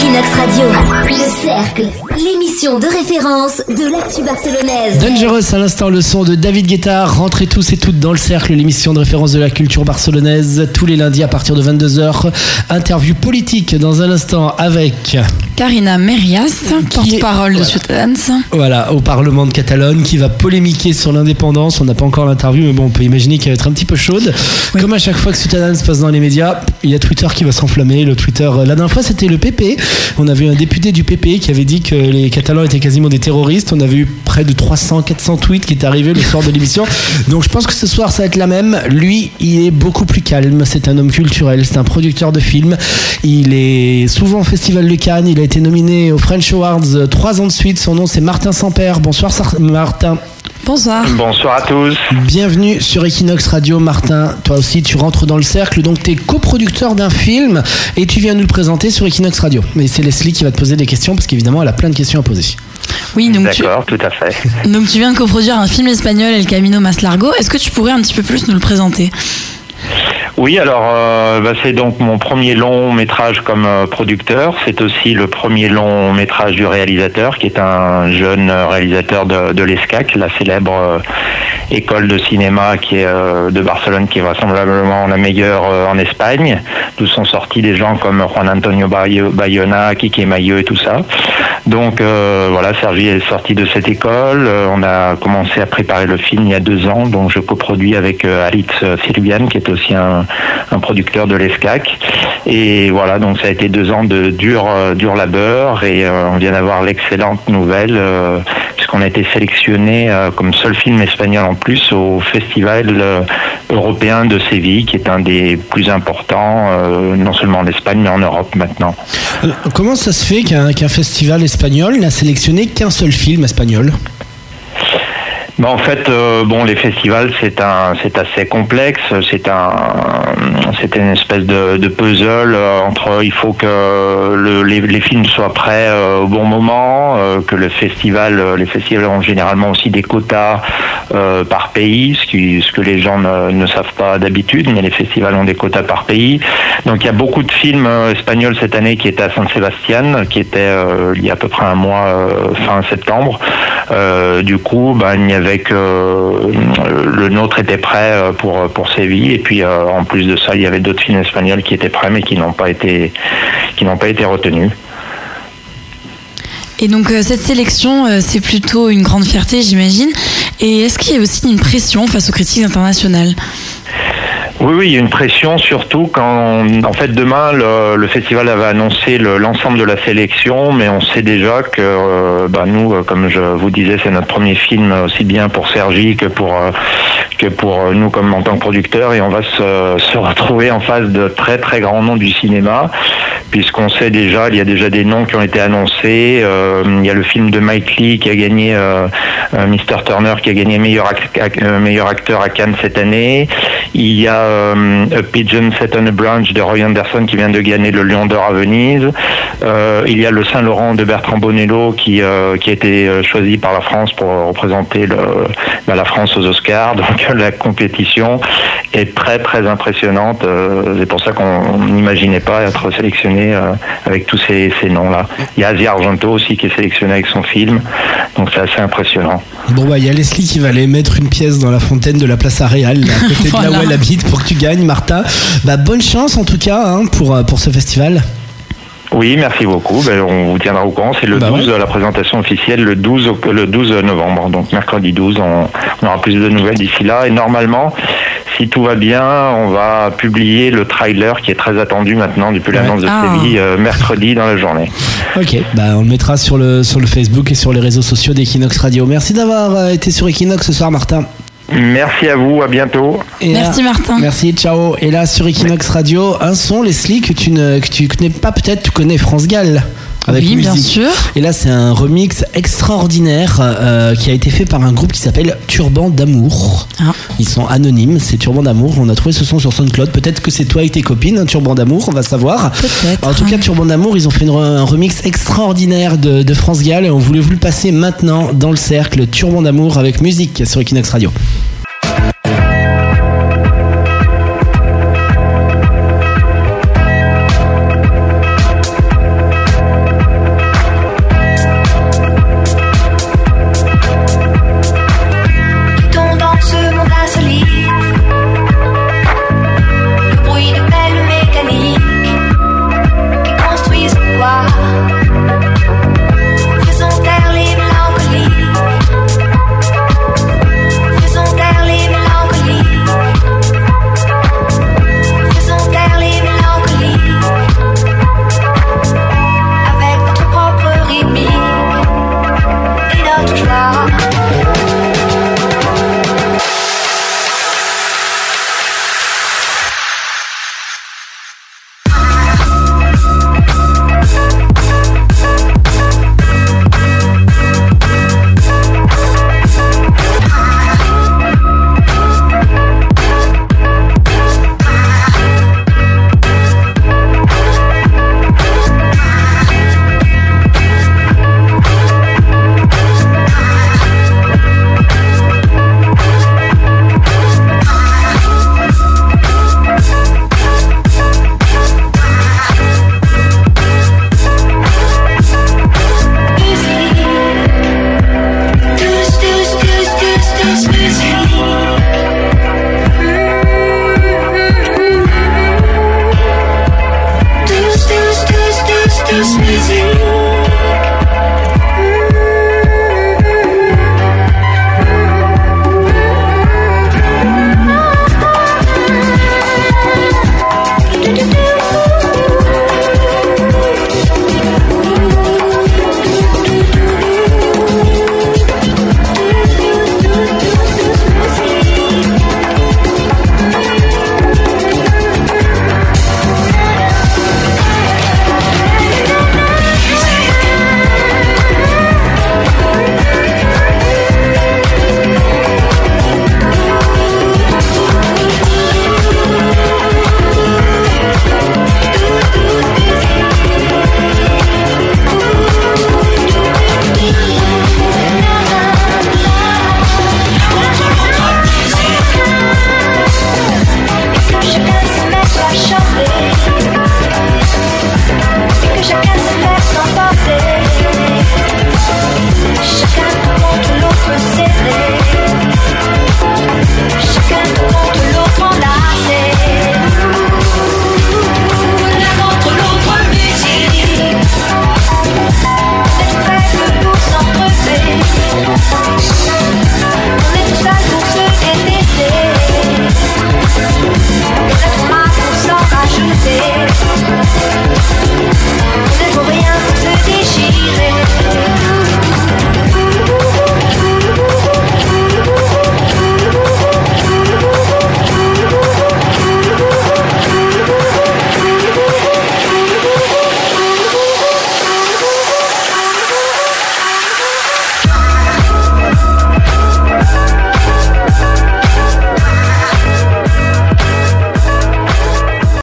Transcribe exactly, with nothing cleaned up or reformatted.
Equinox Radio, le cercle, l'émission de référence de l'actu barcelonaise. Dangerous à l'instant, le son de David Guetta. Rentrez tous et toutes dans le cercle, l'émission de référence de la culture barcelonaise, tous les lundis à partir de vingt-deux heures. Interview politique dans un instant avec Carina Merias, porte-parole voilà. de Ciutadans. Voilà, au Parlement de Catalogne, qui va polémiquer sur l'indépendance. On n'a pas encore l'interview, mais bon, on peut imaginer qu'elle va être un petit peu chaude. Oui. Comme à chaque fois que Ciutadans se passe dans les médias, il y a Twitter qui va s'enflammer. Le Twitter, la dernière fois, c'était le P P. On avait eu un député du P P qui avait dit que les Catalans étaient quasiment des terroristes. On avait eu près de trois cents à quatre cents tweets qui étaient arrivés le soir de l'émission. Donc je pense que ce soir, ça va être la même. Lui, il est beaucoup plus calme. C'est un homme culturel, c'est un producteur de films. Il est souvent au Festival de Cannes. Il a été nominé aux French Awards trois ans de suite. Son nom, c'est Martin Samper. Bonsoir, Martin. Bonsoir. Bonsoir à tous. Bienvenue sur Equinox Radio, Martin. Toi aussi, tu rentres dans le cercle. Donc, tu es coproducteur d'un film et tu viens nous le présenter sur Equinox Radio. Mais c'est Leslie qui va te poser des questions parce qu'évidemment, elle a plein de questions à poser. Oui, donc D'accord, tu... tout à fait. Donc, tu viens de coproduire un film espagnol, El Camino Más Largo. Est-ce que tu pourrais un petit peu plus nous le présenter ? Oui, alors euh, bah, c'est donc mon premier long métrage comme euh, producteur. C'est aussi le premier long métrage du réalisateur, qui est un jeune réalisateur de, de l'ESCAC, la célèbre euh, école de cinéma qui est euh, de Barcelone, qui est vraisemblablement la meilleure euh, en Espagne, d'où sont sortis des gens comme Juan Antonio Bayona, Quique Mayo et tout ça. Donc euh, voilà, Sergi est sorti de cette école. Euh, on a commencé à préparer le film il y a deux ans, donc je coproduis avec euh, Aritz Sirvian, qui est aussi un, un producteur de l'ESCAC. Et voilà, donc ça a été deux ans de dur, euh, dur labeur, et euh, on vient d'avoir l'excellente nouvelle, euh, puisqu'on a été sélectionné euh, comme seul film espagnol en plus au Festival euh, européen de Séville, qui est un des plus importants, euh, non seulement en Espagne, mais en Europe maintenant. Alors, comment ça se fait qu'un, qu'un festival espagnol n'a sélectionné qu'un seul film espagnol ? Ben en fait, euh, bon, les festivals, c'est un, c'est assez complexe. C'est un, c'est une espèce de, de puzzle euh, entre. Il faut que le, les, les films soient prêts euh, au bon moment, euh, que le festival, les festivals ont généralement aussi des quotas euh, par pays, ce, qui, ce que les gens ne, ne savent pas d'habitude, mais les festivals ont des quotas par pays. Donc il y a beaucoup de films euh, espagnols cette année qui étaient à San Sebastián, qui étaient euh, il y a à peu près un mois, euh, fin septembre. Euh, du coup, ben il y avait que euh, le nôtre était prêt pour pour Séville, et puis euh, en plus de ça, il y avait d'autres films espagnols qui étaient prêts mais qui n'ont pas été qui n'ont pas été retenus. Et donc euh, cette sélection, euh, c'est plutôt une grande fierté, j'imagine. Et est-ce qu'il y a aussi une pression face aux critiques internationales ? Oui, oui, il y a une pression, surtout quand, en fait, demain, le, le festival avait annoncé le, l'ensemble de la sélection, mais on sait déjà que, euh, bah, nous, comme je vous disais, c'est notre premier film, aussi bien pour Sergi que pour euh, que pour nous, comme en tant que producteur, et on va se, se retrouver en face de très très grands noms du cinéma, puisqu'on sait déjà, il y a déjà des noms qui ont été annoncés. Euh, il y a le film de Mike Lee qui a gagné, euh, euh, mister Turner, qui a gagné meilleur, ac- meilleur acteur à Cannes cette année. Il y a euh, A Pigeon Set on a Branch de Roy Anderson qui vient de gagner le Lion d'Or à Venise. Euh, il y a le Saint-Laurent de Bertrand Bonello qui euh, qui a été choisi par la France pour représenter le, bah, la France aux Oscars. Donc la compétition est très très impressionnante. Euh, c'est pour ça qu'on n'imaginait pas être sélectionné euh, avec tous ces, ces noms-là. Il y a Asia Argento aussi qui est sélectionné avec son film. Donc c'est assez impressionnant. Bon bah il y a Leslie qui va aller mettre une pièce dans la fontaine de la place Aréal, à côté voilà. de là où elle habite, pour que tu gagnes, Martin. Bah bonne chance en tout cas hein, pour, pour ce festival. Oui, merci beaucoup. Ben, on vous tiendra au courant. C'est le bah douze, ouais. la présentation officielle, le douze, le douze novembre. Donc mercredi douze, on, on aura plus de nouvelles d'ici là. Et normalement, si tout va bien, on va publier le trailer qui est très attendu maintenant depuis ouais. l'annonce de ah. Séville, euh, mercredi dans la journée. Ok, bah on le mettra sur le, sur le Facebook et sur les réseaux sociaux d'Equinox Radio. Merci d'avoir été sur Equinox ce soir, Martin. Merci à vous, à bientôt. Et merci là, Martin. Merci, ciao. Et là sur Equinox Radio, un son, Leslie, que tu ne que tu connais pas peut-être, tu connais France Gall. Avec oui, musique. Bien sûr. Et là, c'est un remix extraordinaire euh, qui a été fait par un groupe qui s'appelle Turban d'Amour. Ah. Ils sont anonymes, c'est Turban d'Amour. On a trouvé ce son sur SoundCloud. Peut-être que c'est toi et tes copines, hein, Turban d'Amour, on va savoir. Peut-être. En tout cas, Turban d'Amour, ils ont fait une, un remix extraordinaire de, de France Gall et on voulait vous le passer maintenant dans le cercle. Turban d'Amour avec musique sur Equinox Radio.